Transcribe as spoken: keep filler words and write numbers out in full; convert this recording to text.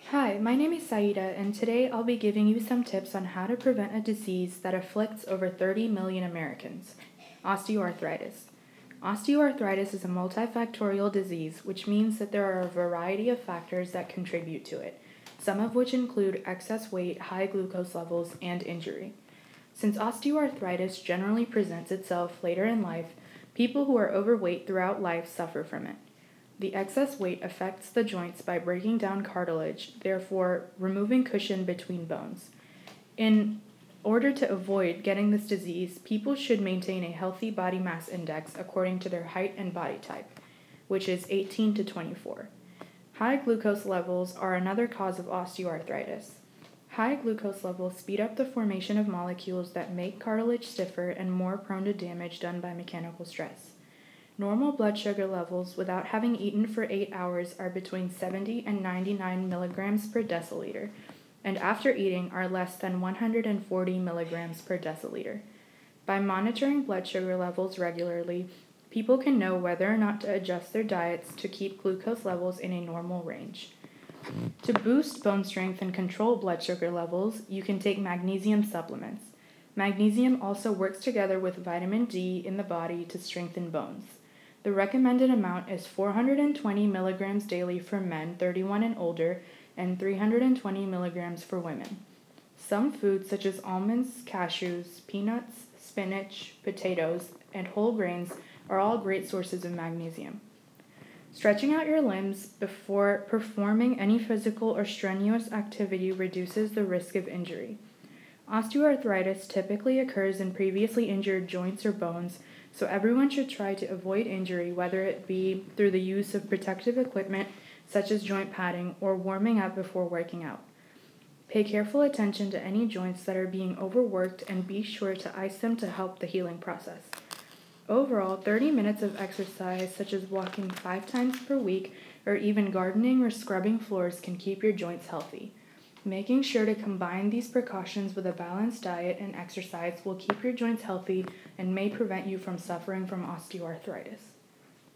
Hi, my name is Saida, and today I'll be giving you some tips on how to prevent a disease that afflicts over thirty million Americans osteoarthritis. Osteoarthritis is a multifactorial disease, which means that there are a variety of factors that contribute to it, some of which include excess weight, high glucose levels, and injury. Since osteoarthritis generally presents itself later in life, people who are overweight throughout life suffer from it. The excess weight affects the joints by breaking down cartilage, therefore removing cushion between bones. In order to avoid getting this disease, people should maintain a healthy body mass index according to their height and body type, which is eighteen to twenty-four. High glucose levels are another cause of osteoarthritis. High glucose levels speed up the formation of molecules that make cartilage stiffer and more prone to damage done by mechanical stress. Normal blood sugar levels without having eaten for eight hours are between seventy and ninety-nine milligrams per deciliter, and after eating are less than one hundred forty milligrams per deciliter. By monitoring blood sugar levels regularly, people can know whether or not to adjust their diets to keep glucose levels in a normal range. To boost bone strength and control blood sugar levels, you can take magnesium supplements. Magnesium also works together with vitamin D in the body to strengthen bones. The recommended amount is four hundred twenty milligrams daily for men thirty-one and older and three hundred twenty milligrams for women. Some foods such as almonds, cashews, peanuts, spinach, potatoes, and whole grains are all great sources of magnesium. Stretching out your limbs before performing any physical or strenuous activity reduces the risk of injury. Osteoarthritis typically occurs in previously injured joints or bones, so everyone should try to avoid injury, whether it be through the use of protective equipment such as joint padding or warming up before working out. Pay careful attention to any joints that are being overworked and be sure to ice them to help the healing process. Overall, thirty minutes of exercise such as walking five times per week or even gardening or scrubbing floors can keep your joints healthy. Making sure to combine these precautions with a balanced diet and exercise will keep your joints healthy and may prevent you from suffering from osteoarthritis.